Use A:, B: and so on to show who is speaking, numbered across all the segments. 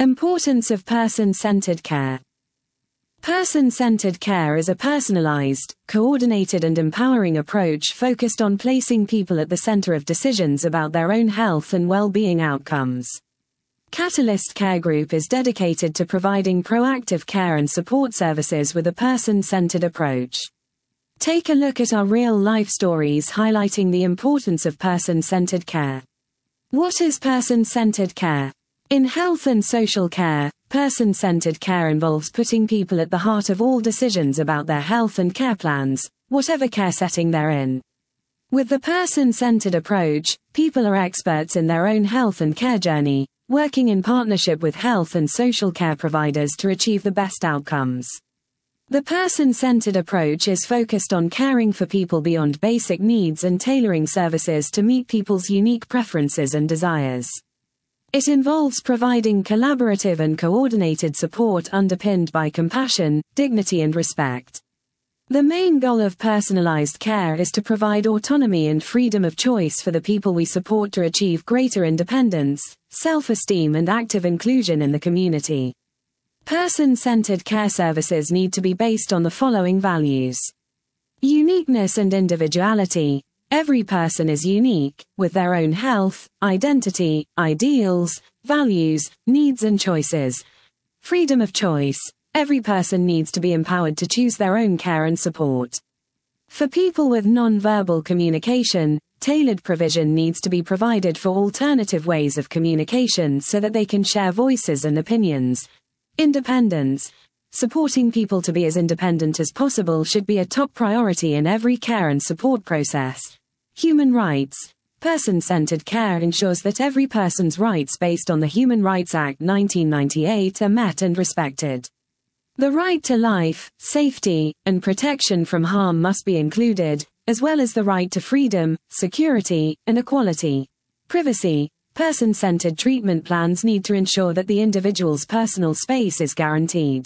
A: Importance of person-centered care. Person-centered care is a personalized, coordinated and empowering approach focused on placing people at the center of decisions about their own health and well-being outcomes. Catalyst Care Group is dedicated to providing proactive care and support services with a person-centered approach. Take a look at our real-life stories highlighting the importance of person-centered care. What is person-centered care? In health and social care, person-centered care involves putting people at the heart of all decisions about their health and care plans, whatever care setting they're in. With the person-centered approach, people are experts in their own health and care journey, working in partnership with health and social care providers to achieve the best outcomes. The person-centered approach is focused on caring for people beyond basic needs and tailoring services to meet people's unique preferences and desires. It involves providing collaborative and coordinated support underpinned by compassion, dignity and respect. The main goal of personalized care is to provide autonomy and freedom of choice for the people we support to achieve greater independence, self-esteem and active inclusion in the community. Person-centered care services need to be based on the following values. Uniqueness and individuality. Every person is unique, with their own health, identity, ideals, values, needs and choices. Freedom of choice. Every person needs to be empowered to choose their own care and support. For people with non-verbal communication, tailored provision needs to be provided for alternative ways of communication so that they can share voices and opinions. Independence. Supporting people to be as independent as possible should be a top priority in every care and support process. Human rights. Person-centered care ensures that every person's rights based on the Human Rights Act 1998 are met and respected. The right to life, safety, and protection from harm must be included, as well as the right to freedom, security, and equality. Privacy. Person-centered treatment plans need to ensure that the individual's personal space is guaranteed.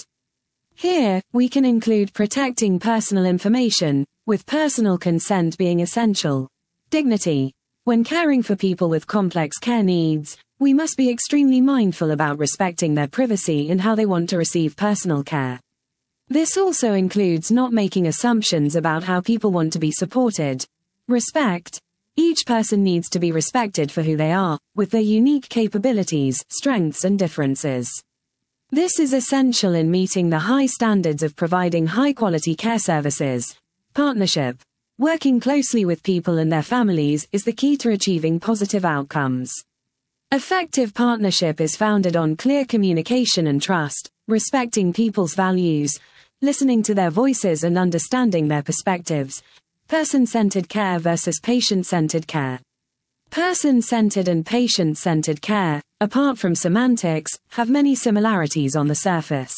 A: Here, we can include protecting personal information, with personal consent being essential. Dignity. When caring for people with complex care needs, we must be extremely mindful about respecting their privacy and how they want to receive personal care. This also includes not making assumptions about how people want to be supported. Respect. Each person needs to be respected for who they are, with their unique capabilities, strengths and differences. This is essential in meeting the high standards of providing high-quality care services. Partnership. Working closely with people and their families is the key to achieving positive outcomes. Effective partnership is founded on clear communication and trust, respecting people's values, listening to their voices and understanding their perspectives. Person-centered care versus patient-centered care. Person-centered and patient-centered care, apart from semantics, have many similarities on the surface.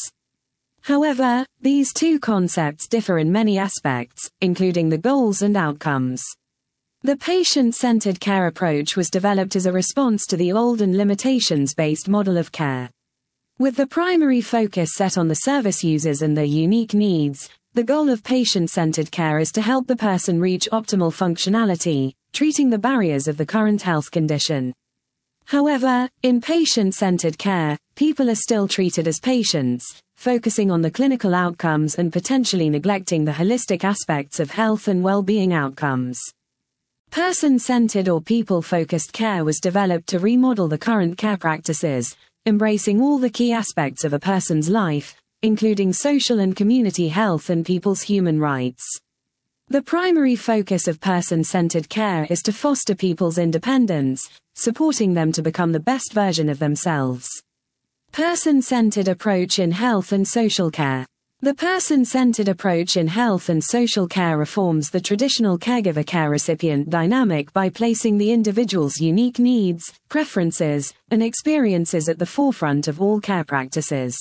A: However, these two concepts differ in many aspects, including the goals and outcomes. The patient-centered care approach was developed as a response to the old and limitations-based model of care. With the primary focus set on the service users and their unique needs, the goal of patient-centered care is to help the person reach optimal functionality, treating the barriers of the current health condition. However, in patient-centered care, people are still treated as patients, focusing on the clinical outcomes and potentially neglecting the holistic aspects of health and well-being outcomes. Person-centered or people-focused care was developed to remodel the current care practices, embracing all the key aspects of a person's life, including social and community health and people's human rights. The primary focus of person-centered care is to foster people's independence, supporting them to become the best version of themselves. Person-centered approach in health and social care. The person-centered approach in health and social care reforms the traditional caregiver-care recipient dynamic by placing the individual's unique needs, preferences, and experiences at the forefront of all care practices.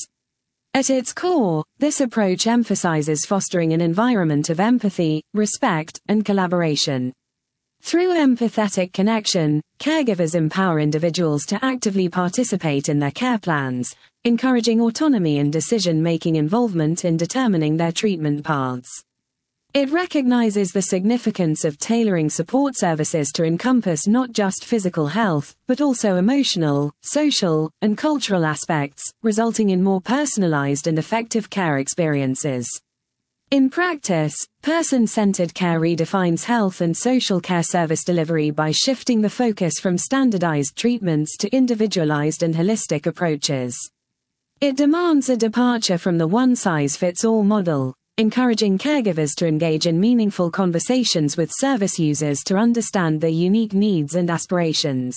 A: At its core, this approach emphasizes fostering an environment of empathy, respect, and collaboration. Through empathetic connection, caregivers empower individuals to actively participate in their care plans, encouraging autonomy and decision-making involvement in determining their treatment paths. It recognizes the significance of tailoring support services to encompass not just physical health, but also emotional, social, and cultural aspects, resulting in more personalized and effective care experiences. In practice, person-centered care redefines health and social care service delivery by shifting the focus from standardized treatments to individualized and holistic approaches. It demands a departure from the one-size-fits-all model, encouraging caregivers to engage in meaningful conversations with service users to understand their unique needs and aspirations.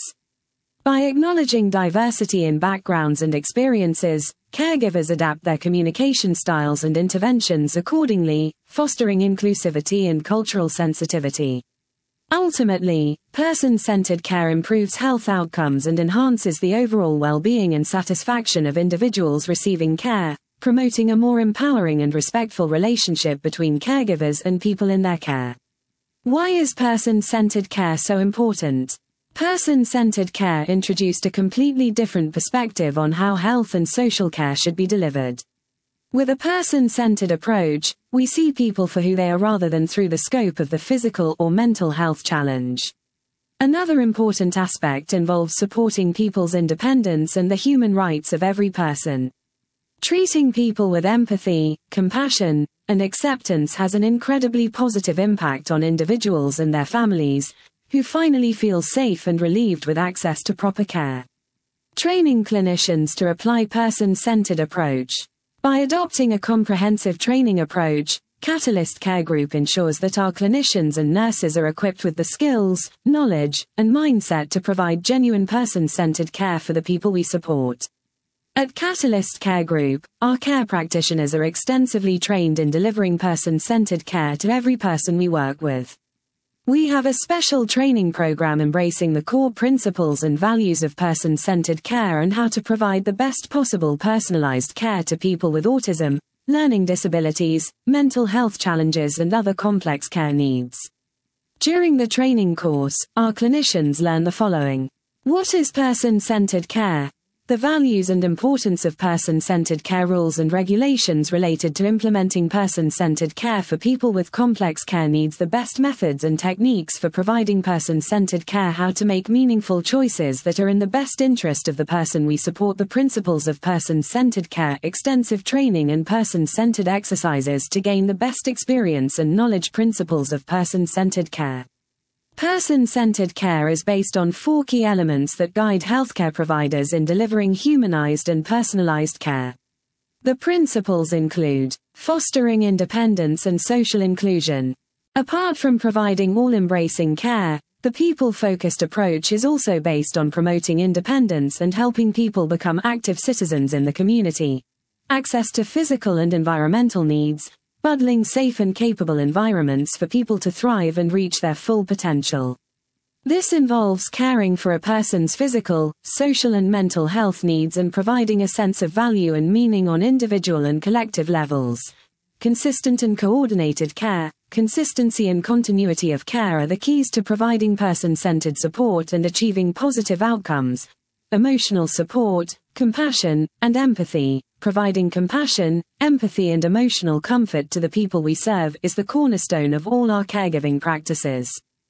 A: By acknowledging diversity in backgrounds and experiences, caregivers adapt their communication styles and interventions accordingly, fostering inclusivity and cultural sensitivity. Ultimately, person-centered care improves health outcomes and enhances the overall well-being and satisfaction of individuals receiving care, promoting a more empowering and respectful relationship between caregivers and people in their care. Why is person-centered care so important? Person-centered care introduced a completely different perspective on how health and social care should be delivered. With a person-centered approach, we see people for who they are rather than through the scope of the physical or mental health challenge. Another important aspect involves supporting people's independence and the human rights of every person. Treating people with empathy, compassion, and acceptance has an incredibly positive impact on individuals and their families, who finally feel safe and relieved with access to proper care. Training clinicians to apply person-centered approach. By adopting a comprehensive training approach, Catalyst Care Group ensures that our clinicians and nurses are equipped with the skills, knowledge, and mindset to provide genuine person-centered care for the people we support. At Catalyst Care Group, our care practitioners are extensively trained in delivering person-centered care to every person we work with. We have a special training program embracing the core principles and values of person-centered care and how to provide the best possible personalized care to people with autism, learning disabilities, mental health challenges, and other complex care needs. During the training course, our clinicians learn the following. What is person-centered care? The values and importance of person-centered care, rules and regulations related to implementing person-centered care for people with complex care needs, the best methods and techniques for providing person-centered care, how to make meaningful choices that are in the best interest of the person we support, the principles of person-centered care, extensive training and person-centered exercises to gain the best experience and knowledge, principles of person-centered care. Person-centered care is based on 4 key elements that guide healthcare providers in delivering humanized and personalized care. The principles include fostering independence and social inclusion. Apart from providing all-embracing care, the people-focused approach is also based on promoting independence and helping people become active citizens in the community. Access to physical and environmental needs, building safe and capable environments for people to thrive and reach their full potential. This involves caring for a person's physical, social and mental health needs and providing a sense of value and meaning on individual and collective levels. Consistent and coordinated care. Consistency and continuity of care are the keys to providing person-centered support and achieving positive outcomes. Emotional support, compassion, and empathy. Providing compassion, empathy and emotional comfort to the people we serve is the cornerstone of all our caregiving practices.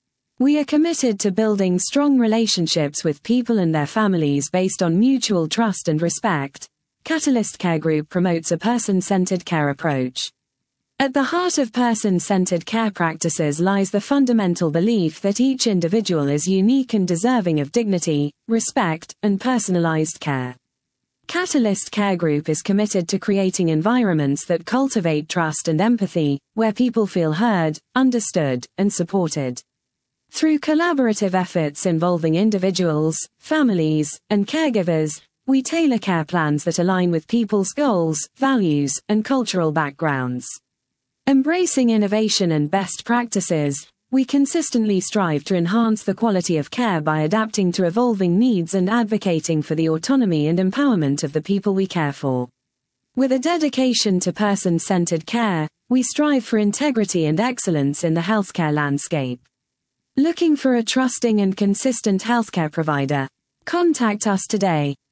A: We are committed to building strong relationships with people and their families based on mutual trust and respect. Catalyst Care Group promotes a person-centered care approach. At the heart of person-centered care practices lies the fundamental belief that each individual is unique and deserving of dignity, respect, and personalized care. Catalyst Care Group is committed to creating environments that cultivate trust and empathy, where people feel heard, understood, and supported. Through collaborative efforts involving individuals, families, and caregivers, we tailor care plans that align with people's goals, values, and cultural backgrounds. Embracing innovation and best practices, we consistently strive to enhance the quality of care by adapting to evolving needs and advocating for the autonomy and empowerment of the people we care for. With a dedication to person-centered care, we strive for integrity and excellence in the healthcare landscape. Looking for a trusting and consistent healthcare provider? Contact us today.